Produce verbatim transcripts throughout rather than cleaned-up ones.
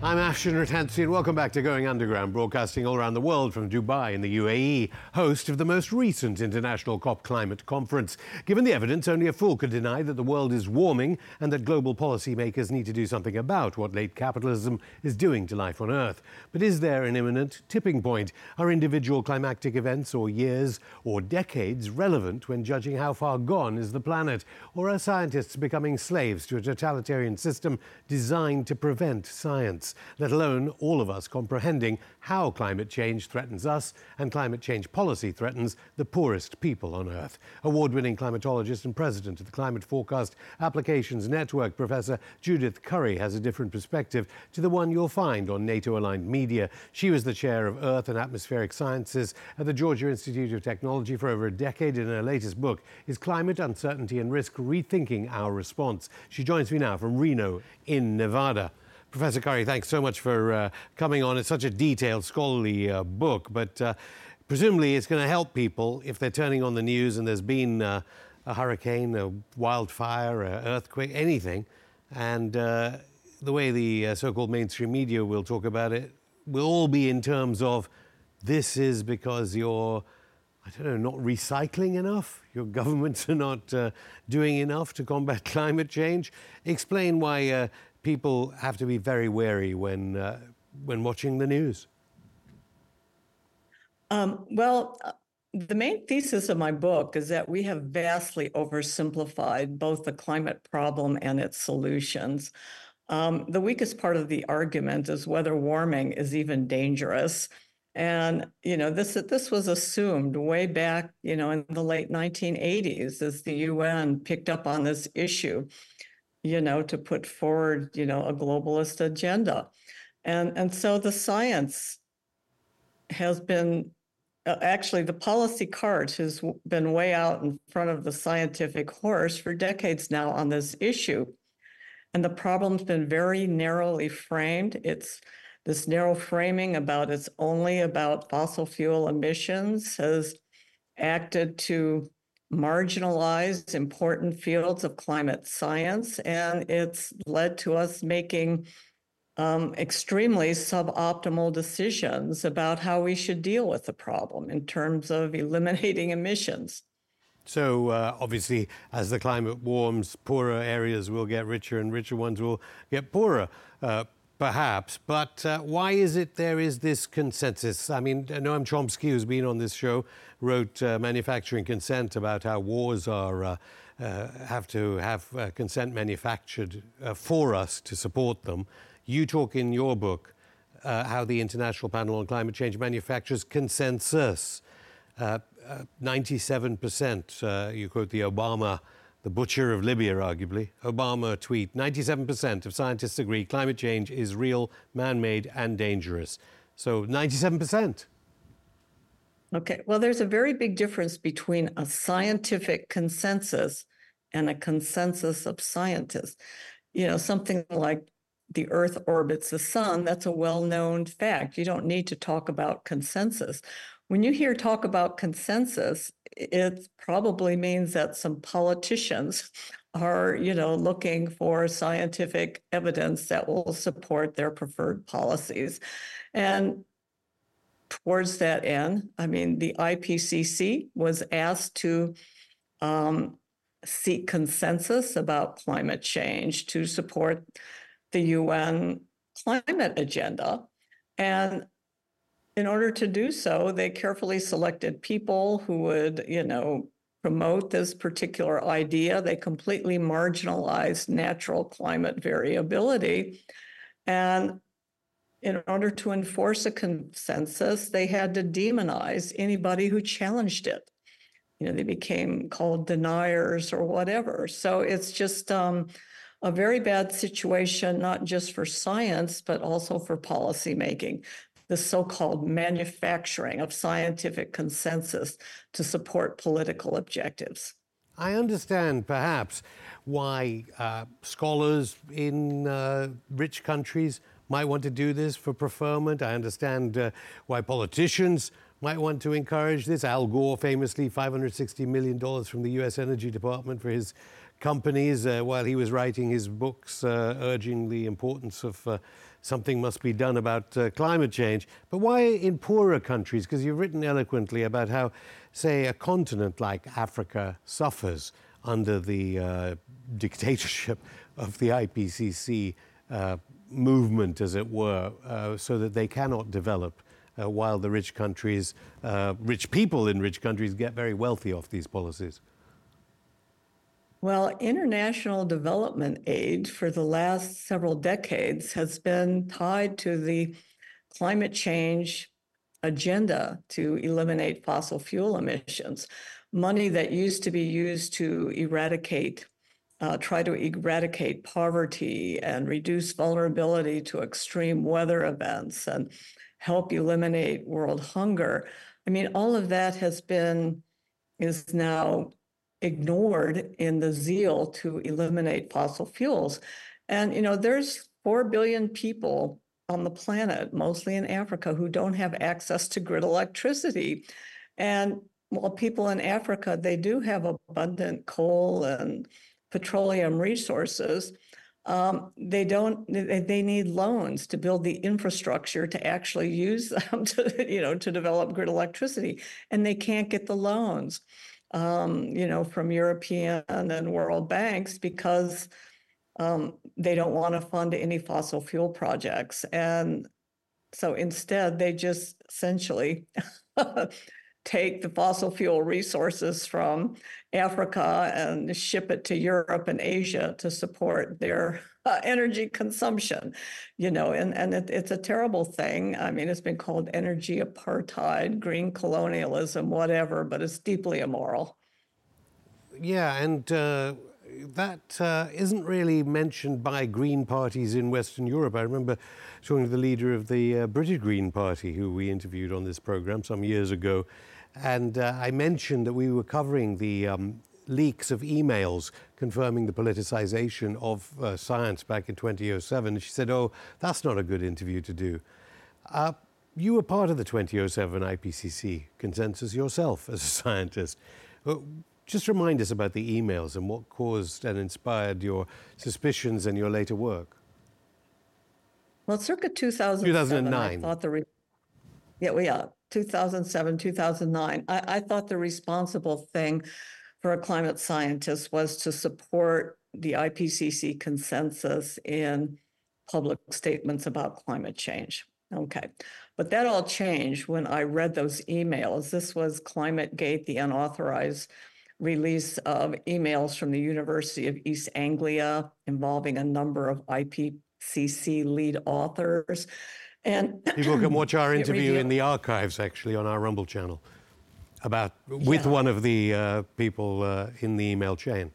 I'm Afshin Rattansi, and welcome back to Going Underground, broadcasting all around the world from Dubai in the U A E, host of the most recent International COP Climate Conference. Given the evidence, only a fool could deny that the world is warming and that global policymakers need to do something about what late capitalism is doing to life on Earth. But is there an imminent tipping point? Are individual climactic events or years or decades relevant when judging how far gone is the planet? Or are scientists becoming slaves to a totalitarian system designed to prevent science? Let alone all of us comprehending how climate change threatens us and climate change policy threatens the poorest people on Earth. Award-winning climatologist and president of the Climate Forecast Applications Network, Professor Judith Curry, has a different perspective to the one you'll find on NATO-aligned media. She was the chair of Earth and Atmospheric Sciences at the Georgia Institute of Technology for over a decade. In her latest book, Is Climate Uncertainty and Risk Rethinking Our Response? She joins me now from Reno in Nevada. Professor Curry, thanks so much for uh, coming on. It's such a detailed, scholarly uh, book, but uh, presumably it's going to help people if they're turning on the news and there's been uh, a hurricane, a wildfire, an earthquake, anything. And uh, the way the uh, so-called mainstream media will talk about it will all be in terms of this is because you're, I don't know, not recycling enough? Your governments are not uh, doing enough to combat climate change? Explain why uh, people have to be very wary when uh, when watching the news. Um, well, the main thesis of my book is that we have vastly oversimplified both the climate problem and its solutions. Um, the weakest part of the argument is whether warming is even dangerous. And, you know, this this was assumed way back, you know, in the late nineteen eighties as the U N picked up on this issue, you know, to put forward, you know, a globalist agenda. And, and so the science has been, uh, actually the policy cart has been way out in front of the scientific horse for decades now on this issue. And the problem's been very narrowly framed. It's this narrow framing about it's only about fossil fuel emissions has acted to marginalize important fields of climate science, and it's led to us making um, extremely suboptimal decisions about how we should deal with the problem in terms of eliminating emissions. So uh, obviously, as the climate warms, poorer areas will get richer and richer ones will get poorer. Uh, Perhaps, but uh, why is it there is this consensus? I mean, Noam Chomsky, who's been on this show, wrote uh, Manufacturing Consent about how wars are uh, uh, have to have uh, consent manufactured uh, for us to support them. You talk in your book uh, how the International Panel on Climate Change manufactures consensus. Uh, uh, ninety-seven percent, uh, you quote the Obama the butcher of Libya, arguably, Obama tweet, ninety-seven percent of scientists agree climate change is real, man-made, and dangerous. So ninety-seven percent. Okay, well, there's a very big difference between a scientific consensus and a consensus of scientists. You know, something like the Earth orbits the sun, that's a well-known fact. You don't need to talk about consensus. When you hear talk about consensus, it probably means that some politicians are, you know, looking for scientific evidence that will support their preferred policies. And towards that end, I mean, the I P C C was asked to um, seek consensus about climate change to support the U N climate agenda. And in order to do so, they carefully selected people who would, you know, promote this particular idea. They completely marginalized natural climate variability. And in order to enforce a consensus, they had to demonize anybody who challenged it. You know, they became called deniers or whatever. So it's just um, a very bad situation, not just for science, but also for policymaking. The so-called manufacturing of scientific consensus to support political objectives. I understand, perhaps, why uh, scholars in uh, rich countries might want to do this for preferment. I understand uh, why politicians might want to encourage this. Al Gore famously five hundred sixty million dollars from the U S Energy Department for his companies uh, while he was writing his books, uh, urging the importance of uh, something must be done about uh, climate change. But why in poorer countries? Because you've written eloquently about how, say, a continent like Africa suffers under the uh, dictatorship of the I P C C uh, movement, as it were, uh, so that they cannot develop, uh, while the rich countries, uh, rich people in rich countries get very wealthy off these policies. Well, international development aid for the last several decades has been tied to the climate change agenda to eliminate fossil fuel emissions. Money that used to be used to eradicate, uh, try to eradicate poverty and reduce vulnerability to extreme weather events and help eliminate world hunger. I mean, all of that has been, is now ignored in the zeal to eliminate fossil fuels. And, you know, there's four billion people on the planet, mostly in Africa, who don't have access to grid electricity. And while people in Africa, they do have abundant coal and petroleum resources, um, they don't, they, they need loans to build the infrastructure to actually use them to, you know, to develop grid electricity. And they can't get the loans. Um, you know, from European and World Banks because um, they don't want to fund any fossil fuel projects. And so instead, they just essentially take the fossil fuel resources from Africa and ship it to Europe and Asia to support their uh, energy consumption, you know, and, and it, it's a terrible thing. I mean, it's been called energy apartheid, green colonialism, whatever, but it's deeply immoral. Yeah, and uh, that uh, isn't really mentioned by Green parties in Western Europe. I remember talking to the leader of the uh, British Green Party, who we interviewed on this program some years ago, and uh, I mentioned that we were covering the um, leaks of emails confirming the politicization of uh, science back in twenty oh seven. And she said, oh, that's not a good interview to do. Uh, you were part of the twenty oh seven I P C C consensus yourself as a scientist. Uh, just remind us about the emails and what caused and inspired your suspicions and your later work. Well, circa two thousand seven, two thousand nine. I thought the, re- yeah, well, yeah, two thousand seven, two thousand nine, I, I thought the responsible thing for a climate scientist was to support the I P C C consensus in public statements about climate change. Okay, but that all changed when I read those emails. This was ClimateGate, the unauthorized release of emails from the University of East Anglia involving a number of I P C C lead authors. And people can watch our interview revealed, in the archives, actually, on our Rumble channel, about with yeah. one of the uh, people uh, in the email chain.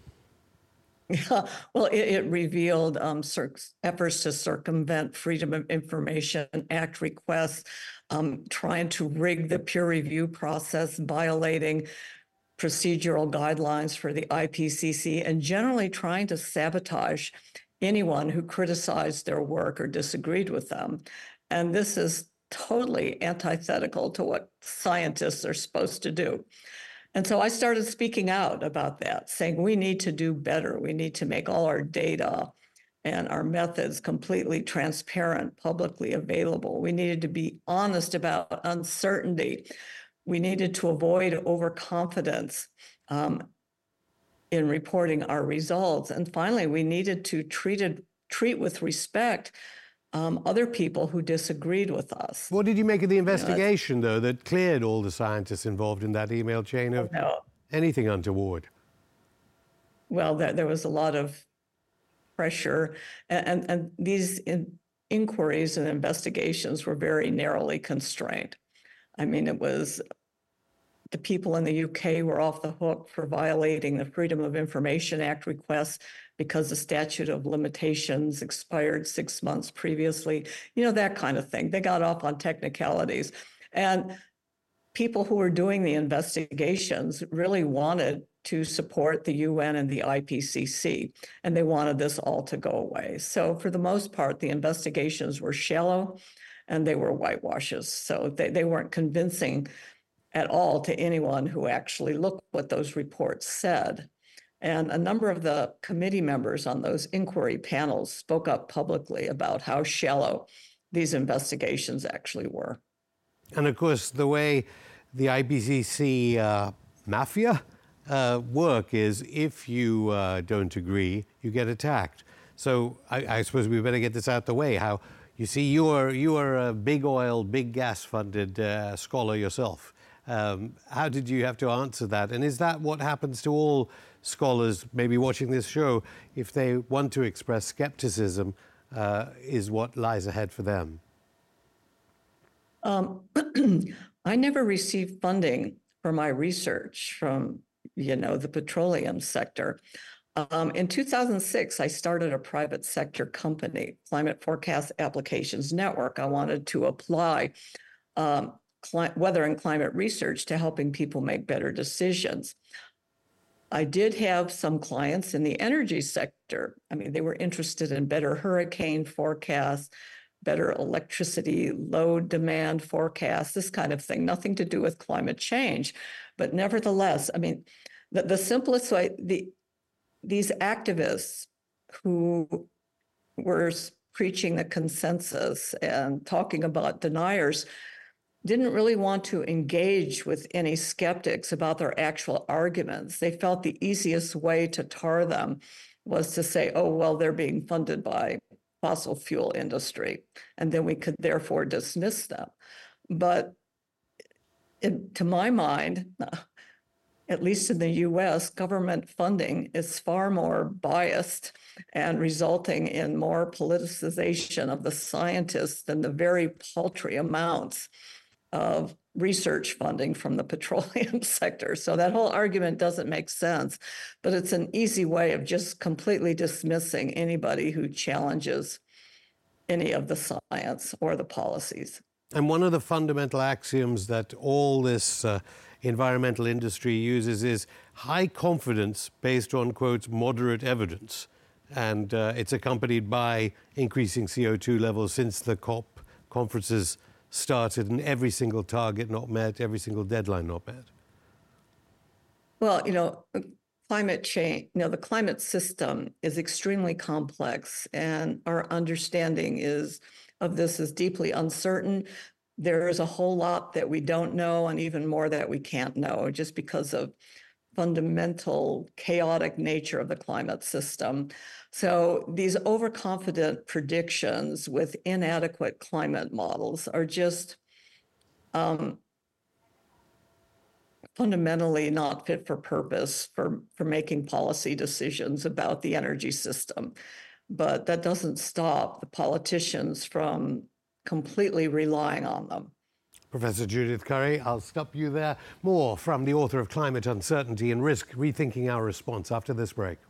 Yeah, well, it, it revealed um, cir- efforts to circumvent Freedom of Information Act requests, um, trying to rig the peer review process, violating procedural guidelines for the I P C C, and generally trying to sabotage anyone who criticized their work or disagreed with them. And this is totally antithetical to what scientists are supposed to do. And so I started speaking out about that, saying we need to do better. We need to make all our data and our methods completely transparent, publicly available. We needed to be honest about uncertainty. We needed to avoid overconfidence um, in reporting our results. And finally, we needed to treat, it, treat with respect um, other people who disagreed with us. What did you make of the investigation, you know, though, that cleared all the scientists involved in that email chain of no. anything untoward? Well, there, there was a lot of pressure, and, and, and these in, inquiries and investigations were very narrowly constrained. I mean, it was the people in the U K were off the hook for violating the Freedom of Information Act requests because the statute of limitations expired six months previously, you know, that kind of thing. They got off on technicalities. And people who were doing the investigations really wanted to support the U N and the I P C C, and they wanted this all to go away. So for the most part, the investigations were shallow and they were whitewashes. So they, they weren't convincing at all to anyone who actually looked what those reports said. And a number of the committee members on those inquiry panels spoke up publicly about how shallow these investigations actually were. And of course, the way the I P C C uh, mafia uh, work is if you uh, don't agree, you get attacked. So I, I suppose we better get this out the way. How you see, you are you are a big oil, big gas funded uh, scholar yourself. Um, how did you have to answer that? And is that what happens to all scholars maybe watching this show? If they want to express skepticism, uh, is what lies ahead for them? Um, I never received funding for my research from, you know, the petroleum sector. Um, in two thousand six, I started a private sector company, Climate Forecast Applications Network. I wanted to apply um, weather and climate research to helping people make better decisions. I did have some clients in the energy sector. I mean, they were interested in better hurricane forecasts, better electricity load demand forecasts, this kind of thing, nothing to do with climate change. But nevertheless, I mean, the, the simplest way, the these activists who were preaching the consensus and talking about deniers didn't really want to engage with any skeptics about their actual arguments. They felt the easiest way to tar them was to say, oh, well, they're being funded by fossil fuel industry, and then we could therefore dismiss them. But it, to my mind, at least in the U S, government funding is far more biased and resulting in more politicization of the scientists than the very paltry amounts of research funding from the petroleum sector. So that whole argument doesn't make sense, but it's an easy way of just completely dismissing anybody who challenges any of the science or the policies. And one of the fundamental axioms that all this uh, environmental industry uses is high confidence based on, quote, moderate evidence. And uh, it's accompanied by increasing C O two levels since the COP conferences started, and every single target not met, every single deadline not met. Well, you know, climate change, you know, the climate system is extremely complex, and our understanding is of this is deeply uncertain. There is a whole lot that we don't know, and even more that we can't know, just because of fundamental chaotic nature of the climate system. So these overconfident predictions with inadequate climate models are just um, fundamentally not fit for purpose for, for making policy decisions about the energy system. But that doesn't stop the politicians from completely relying on them. Professor Judith Curry, I'll stop you there. More from the author of Climate Uncertainty and Risk, Rethinking Our Response, after this break.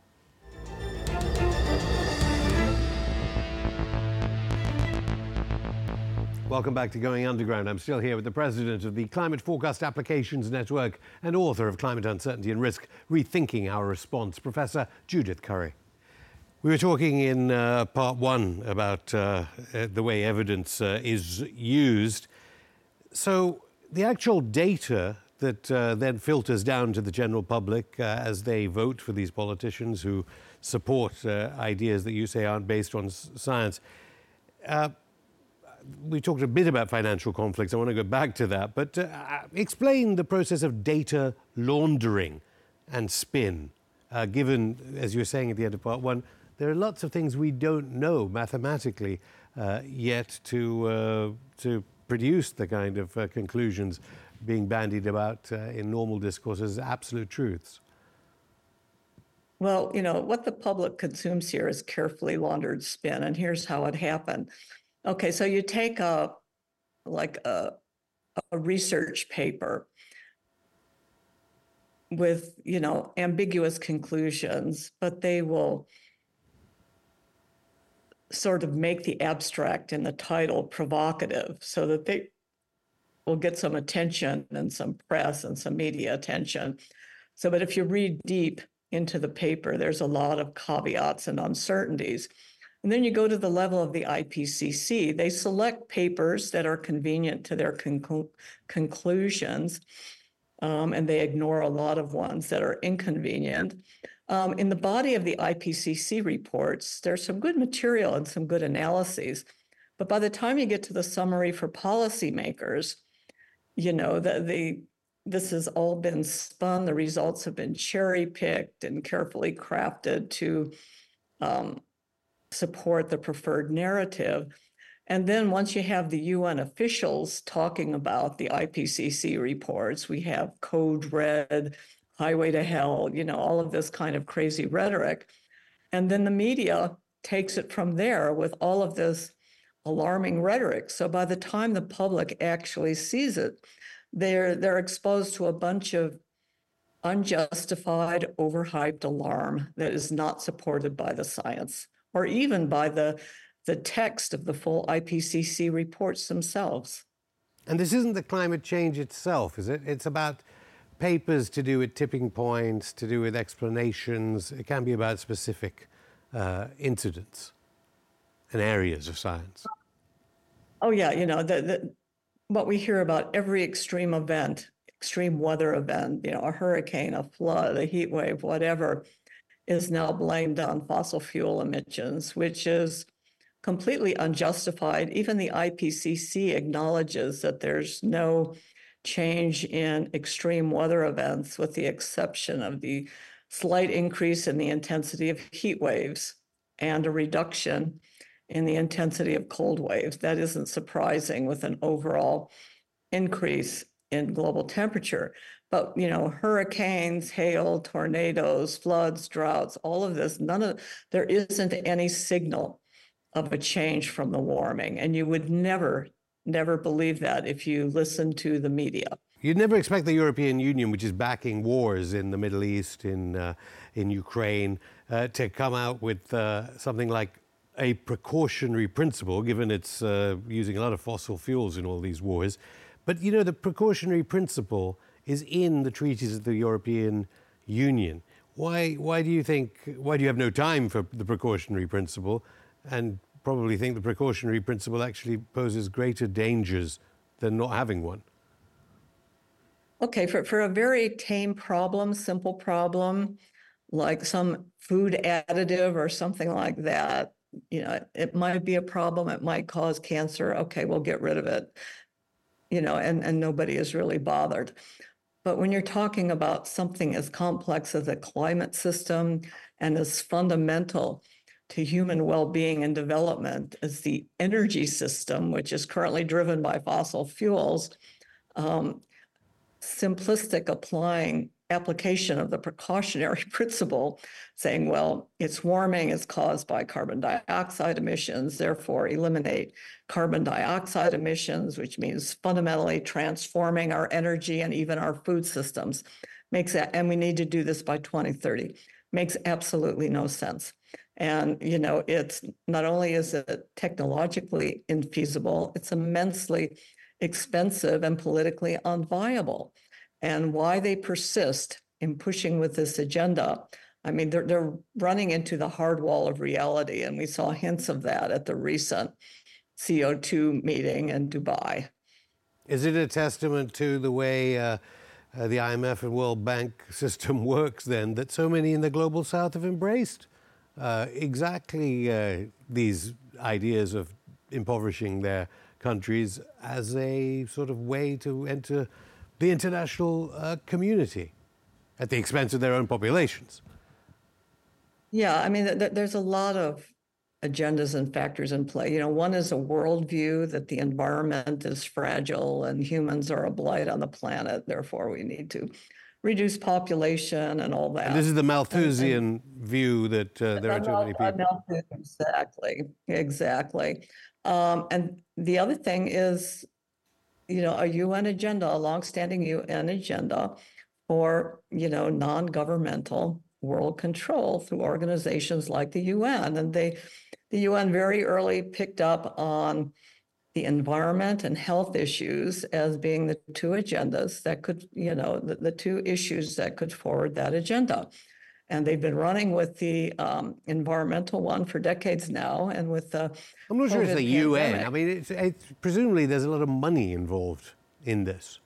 Welcome back to Going Underground. I'm still here with the president of the Climate Forecast Applications Network and author of Climate Uncertainty and Risk, Rethinking Our Response, Professor Judith Curry. We were talking in uh, part one about uh, the way evidence uh, is used. So the actual data that uh, then filters down to the general public uh, as they vote for these politicians who support uh, ideas that you say aren't based on s- science. Uh, we talked a bit about financial conflicts. I want to go back to that. But uh, explain the process of data laundering and spin, uh, given, as you were saying at the end of part one, there are lots of things we don't know mathematically uh, yet to uh, to produce the kind of uh, conclusions being bandied about uh, in normal discourse as absolute truths. Well, you know, what the public consumes here is carefully laundered spin, and here's how it happened. Okay, so you take a like a, a research paper with, you know, ambiguous conclusions, but they will sort of make the abstract and the title provocative so that they will get some attention and some press and some media attention. So, but if you read deep into the paper, there's a lot of caveats and uncertainties. And then you go to the level of the I P C C. They select papers that are convenient to their conclu- conclusions, um, and they ignore a lot of ones that are inconvenient. Um, in the body of the I P C C reports, there's some good material and some good analyses. But by the time you get to the summary for policymakers, you know, the, the this has all been spun. The results have been cherry-picked and carefully crafted to um, support the preferred narrative. And then once you have the U N officials talking about the I P C C reports, we have Code Red, Highway to Hell, you know, all of this kind of crazy rhetoric. And then the media takes it from there with all of this alarming rhetoric. So by the time the public actually sees it, they're they're exposed to a bunch of unjustified, overhyped alarm that is not supported by the science or even by the the text of the full I P C C reports themselves. And this isn't the climate change itself, is it? It's about papers to do with tipping points, to do with explanations. It can be about specific uh, incidents and areas of science. Oh, yeah. You know, the, the, what we hear about every extreme event, extreme weather event, you know, a hurricane, a flood, a heat wave, whatever, is now blamed on fossil fuel emissions, which is completely unjustified. Even the I P C C acknowledges that there's no change in extreme weather events, with the exception of the slight increase in the intensity of heat waves and a reduction in the intensity of cold waves. That isn't surprising with an overall increase in global temperature. But, you know, hurricanes, hail, tornadoes, floods, droughts, all of this, none of, there isn't any signal of a change from the warming. And you would never, never believe that if you listen to the media. You'd never expect the European Union, which is backing wars in the Middle East, in, uh, in Ukraine, uh, to come out with uh, something like a precautionary principle, given it's uh, using a lot of fossil fuels in all these wars. But, you know, the precautionary principle is in the treaties of the European Union. Why, why do you think, why do you have no time for the precautionary principle, and probably think the precautionary principle actually poses greater dangers than not having one? Okay, for, for a very tame problem, simple problem, like some food additive or something like that, you know, it might be a problem, it might cause cancer. Okay, we'll get rid of it, you know, and, and nobody is really bothered. But when you're talking about something as complex as a climate system and as fundamental to human well-being and development as the energy system, which is currently driven by fossil fuels, um, simplistic applying application of the precautionary principle, saying, well, it's warming, it's caused by carbon dioxide emissions, therefore eliminate carbon dioxide emissions, which means fundamentally transforming our energy and even our food systems, makes that, and we need to do this by twenty thirty, makes absolutely no sense. And, you know, it's not only is it technologically infeasible, it's immensely expensive and politically unviable. And why they persist in pushing with this agenda, I mean, they're, they're running into the hard wall of reality. And we saw hints of that at the recent C O two meeting in Dubai. Is it a testament to the way uh, uh, the I M F and World Bank system works, then, that so many in the global south have embraced uh, exactly uh, these ideas of impoverishing their countries as a sort of way to enter the international uh, community at the expense of their own populations? Yeah, I mean, th- there's a lot of agendas and factors in play. You know, one is a worldview that the environment is fragile and humans are a blight on the planet, therefore we need to reduce population and all that. And this is the Malthusian and, and view that uh, there are too many people. Exactly, exactly. Um, and the other thing is, you know, a U N agenda, a longstanding U N agenda for, you know, non-governmental world control through organizations like the U N. And they, the U N very early picked up on the environment and health issues as being the two agendas that could, you know, the, the two issues that could forward that agenda. And they've been running with the um, environmental one for decades now, and with the I'm not sure it's the COVID U N. pandemic. I mean, it's, it's, presumably there's a lot of money involved in this.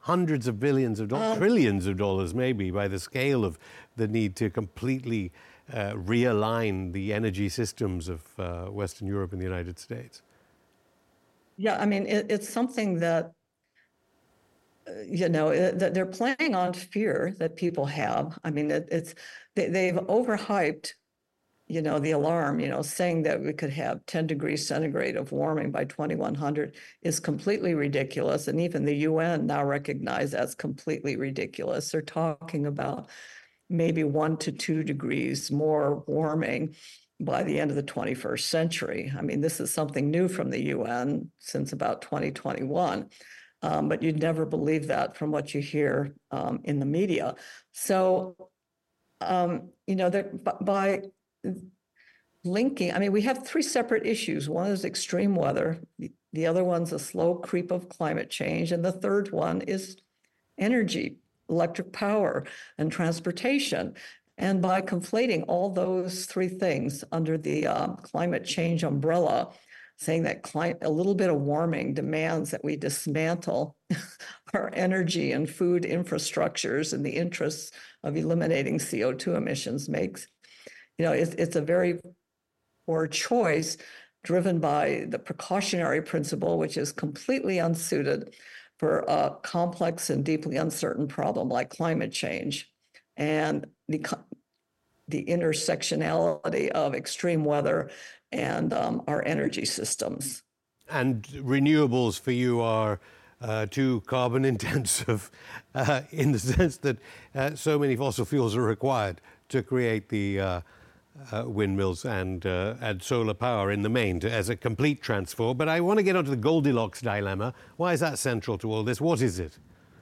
hundreds of billions of dollars, Um, trillions of dollars maybe, by the scale of the need to completely uh, realign the energy systems of uh, Western Europe and the United States. Yeah, I mean, it, it's something that, uh, you know, it, that they're playing on fear that people have. I mean, it, it's they, they've overhyped, you know, the alarm, you know, saying that we could have ten degrees centigrade of warming by twenty-one hundred is completely ridiculous. And even the U N now recognize that's completely ridiculous. They're talking about maybe one to two degrees more warming by the end of the twenty-first century. I mean, this is something new from the U N since about twenty twenty-one. Um, but you'd never believe that from what you hear um, in the media. So, um, you know, that by linking, I mean, we have three separate issues. One is extreme weather. The other one's a slow creep of climate change. And the third one is energy, electric power, and transportation. And by conflating all those three things under the uh, climate change umbrella, saying that climate, a little bit of warming demands that we dismantle our energy and food infrastructures in the interests of eliminating C O two emissions makes, you know, it's, it's a very poor choice driven by the precautionary principle, which is completely unsuited for a complex and deeply uncertain problem like climate change. And the, the intersectionality of extreme weather and um, our energy systems. And renewables for you are uh, too carbon intensive uh, in the sense that uh, so many fossil fuels are required to create the uh, uh, windmills and, uh, and solar power in the main to, as a complete transfer. But I want to get onto the Goldilocks dilemma. Why is that central to all this? What is it?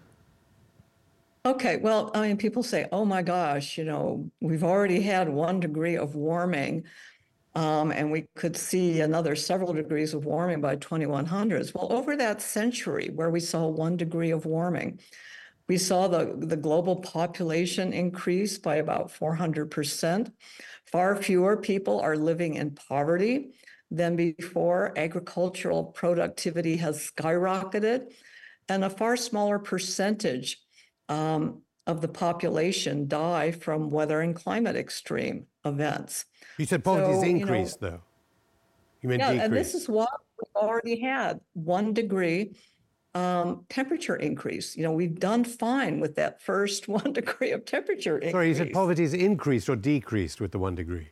Okay, well, I mean, people say, oh my gosh, you know, we've already had one degree of warming, um, and we could see another several degrees of warming by twenty-one hundreds. Well, over that century where we saw one degree of warming, we saw the, the global population increase by about four hundred percent. Far fewer people are living in poverty than before. Agricultural productivity has skyrocketed, and a far smaller percentage Um, of the population die from weather and climate extreme events. You said poverty's So, you know, increased, though. You meant yeah, decreased. and this is why we've already had one degree um, temperature increase. You know, we've done fine with that first one degree of temperature increase. Sorry, you said poverty's increased or decreased with the one degree?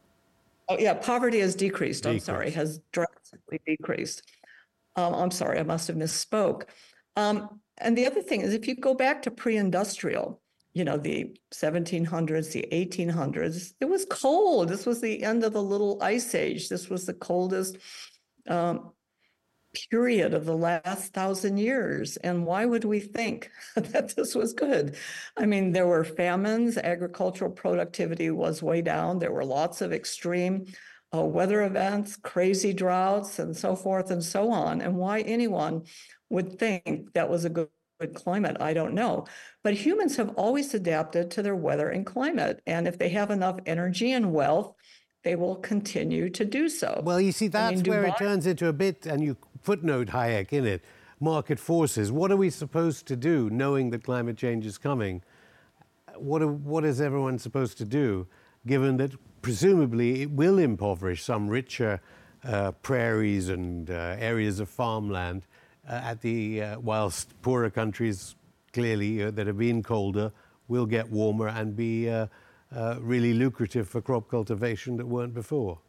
Oh, yeah, poverty has decreased, I'm Decreased. sorry, has drastically decreased. Um, I'm sorry, I must have misspoke. Um, and the other thing is, if you go back to pre-industrial, you know, the seventeen hundreds, the eighteen hundreds, it was cold. This was the end of the little ice age. This was the coldest um, period of the last thousand years. And why would we think that this was good? I mean, there were famines, agricultural productivity was way down. There were lots of extreme uh, weather events, crazy droughts, and so forth and so on. And why anyone would think that was a good, good climate, I don't know. But humans have always adapted to their weather and climate. And if they have enough energy and wealth, they will continue to do so. Well, you see, that's I mean, where Dubai- it turns into a bit, and you footnote Hayek in it, market forces. What are we supposed to do, knowing that climate change is coming? What, are, what is everyone supposed to do, given that presumably it will impoverish some richer uh, prairies and uh, areas of farmland, uh, at the uh, whilst poorer countries, clearly, uh, that have been colder, will get warmer and be uh, uh, really lucrative for crop cultivation that weren't before?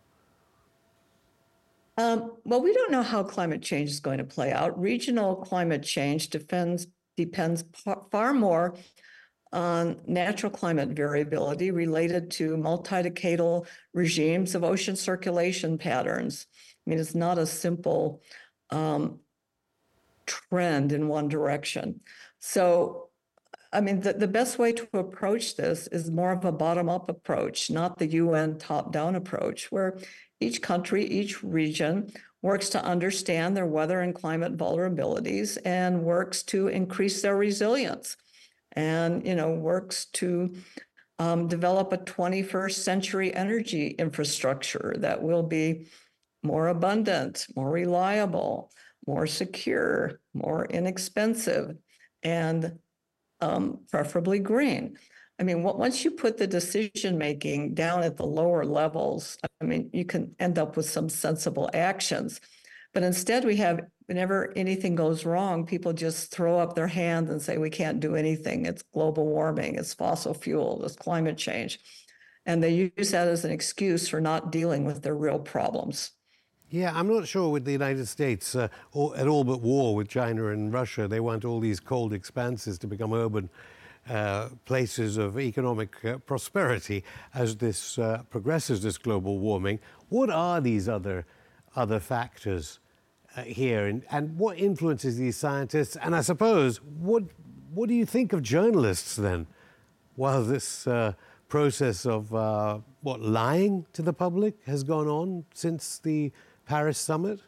Um, well, we don't know how climate change is going to play out. Regional climate change depends, depends par- far more on natural climate variability related to multi-decadal regimes of ocean circulation patterns. I mean, it's not a simple um, trend in one direction. So, I mean, the, the best way to approach this is more of a bottom-up approach, not the U N top-down approach, where each country, each region works to understand their weather and climate vulnerabilities and works to increase their resilience and, you know, works to um, develop a twenty-first century energy infrastructure that will be more abundant, more reliable, more secure, more inexpensive, and um, preferably green. I mean, once you put the decision-making down at the lower levels, I mean, you can end up with some sensible actions. But instead we have, whenever anything goes wrong, people just throw up their hands and say, we can't do anything. It's global warming, it's fossil fuel, it's climate change. And they use that as an excuse for not dealing with their real problems. Yeah, I'm not sure with the United States uh, or, at all but war with China and Russia. They want all these cold expanses to become urban uh, places of economic uh, prosperity as this uh, progresses, this global warming. What are these other other factors uh, here, and, and what influences these scientists? And I suppose, what what do you think of journalists then, while this uh, process of uh, what lying to the public has gone on since the Paris summit?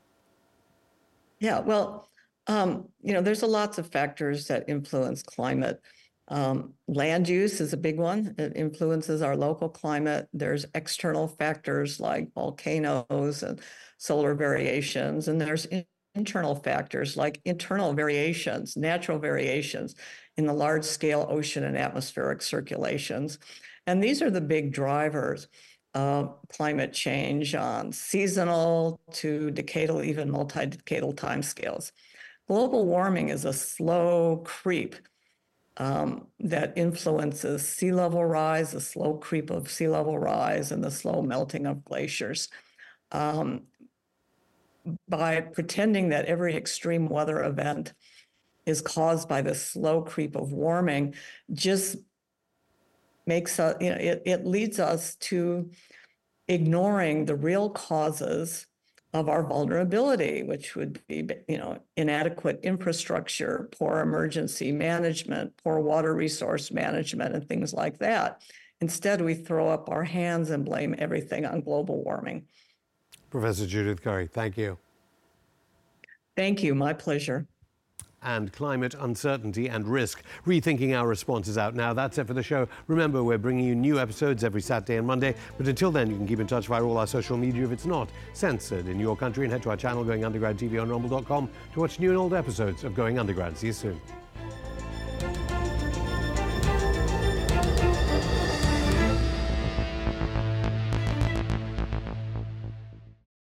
Yeah, well, um, you know, there's a lots of factors that influence climate. Um, land use is a big one. It influences our local climate. There's external factors like volcanoes and solar variations, and there's in internal factors like internal variations, natural variations in the large-scale ocean and atmospheric circulations. And these are the big drivers of climate change on seasonal to decadal, even multi-decadal timescales. Global warming is a slow creep Um, that influences sea level rise, the slow creep of sea level rise, and the slow melting of glaciers. Um, by pretending that every extreme weather event is caused by the slow creep of warming, just makes us, you know, it, it leads us to ignoring the real causes of our vulnerability, which would be, you know, inadequate infrastructure, poor emergency management, poor water resource management, and things like that. Instead, we throw up our hands and blame everything on global warming. Professor Judith Curry, thank you. Thank you, my pleasure. And climate uncertainty and risk. Rethinking Our Response is out now. That's it for the show. Remember, we're bringing you new episodes every Saturday and Monday. But until then, you can keep in touch via all our social media if it's not censored in your country. And head to our channel, Going Underground T V on rumble dot com, to watch new and old episodes of Going Underground. See you soon.